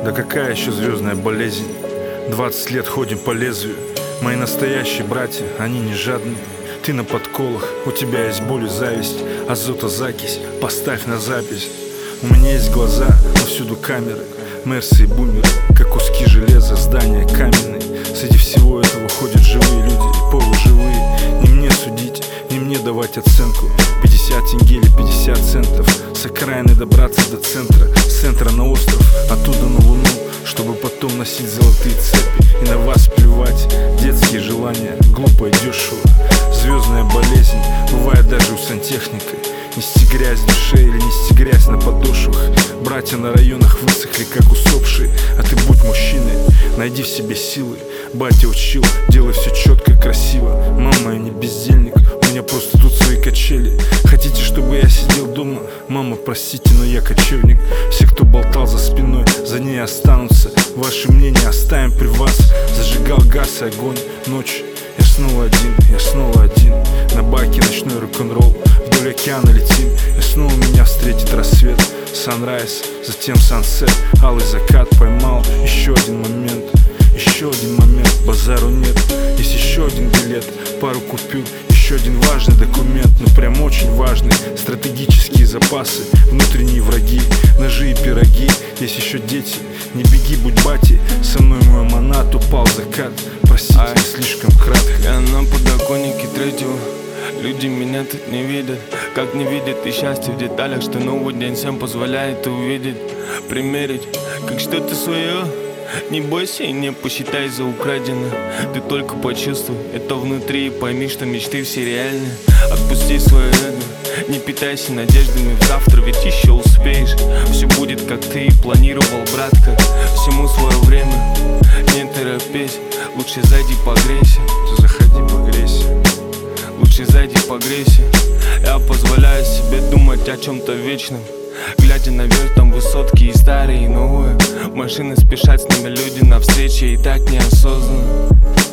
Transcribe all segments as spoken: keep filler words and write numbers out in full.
Да какая еще звездная болезнь? Двадцать лет ходим по лезвию. Мои настоящие братья, они не жадные. Ты на подколах, у тебя есть боль и зависть. Азотозакись, поставь на запись. У меня есть глаза, но всюду камеры. Мерсы и бумеры, как куски железа, здания каменные. Среди всего этого ходят живые люди и полуживые. Не мне судить, не мне давать оценку. Пятьдесят тенге или пятьдесят центов. С окраины добраться до центра, с центра на остров, оттуда на луну, чтобы потом носить золотые цепи и на вас плевать. Детские желания, глупо и дешево. Звездная болезнь, бывает даже у сантехника. Нести грязь в душе или нести грязь на подошвах. Братья на районах высохли, как усопшие. А ты будь мужчиной, найди в себе силы. Батя учил, делай все четко, красиво. Мама, я не бездельник, у меня просто тут свои качели. Хотите, чтобы я сидел дома? Мама, простите, но я кочевник. Все, кто болтал за спиной, за ней останутся. Ваше мнение оставим при вас. Зажигал газ и огонь, ночь. Я снова один, я снова один. На баке ночной рок-н-ролл. Вдоль океана летим, и снова меня встретит рассвет. Санрайз, затем сансет. Алый закат поймал еще один момент. Еще один момент, базару нет. Есть еще один билет, пару купюр. Еще один важный документ, ну прям очень важный. Стратегические запасы, внутренние враги, ножи и пироги. Есть еще дети, не беги, будь бати. Со мной мой аманат, упал закат. Простите, Ай, слишком кратко. Я на подоконнике третьего. Люди меня тут не видят, как не видят и счастье в деталях, что новый день всем позволяет увидеть, примерить, как что-то свое. Не бойся и не посчитай за украденное. Ты только почувствуй это внутри и пойми, что мечты все реальны. Отпусти свое эго, не питайся надеждами в завтра, ведь еще успеешь. Все будет, как ты и планировал, братка. Всему свое время, не торопись. Лучше зайди погрейся. Ты заходи погрейся. Лучше зайди погрейся. Я позволяю себе думать о чем-то вечном. Глядя наверх, там высотки и старые, и новые. Машины спешат, с ними люди на встрече, и так неосознанно.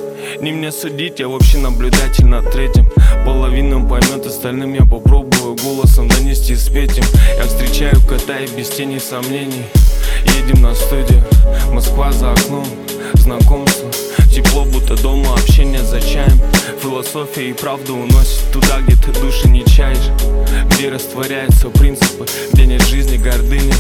Не мне судить, я вообще наблюдатель над третьим. Половина поймет, остальным я попробую голосом донести, спеть им. Я встречаю кота и без тени сомнений. Едем на студию, Москва за окном, знакомство. Тепло, будто дома, общение за чаем. Философия и правда уносит туда, где ты души не чаешь. Где растворяются принципы, где нет жизни гордыни,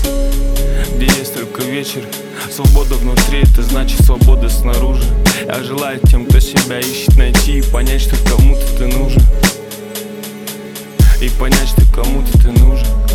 где есть только вечер. Свобода внутри, это значит свобода снаружи. Я желаю тем, кто себя ищет, найти и понять, что кому-то ты нужен. И понять, что кому-то ты нужен.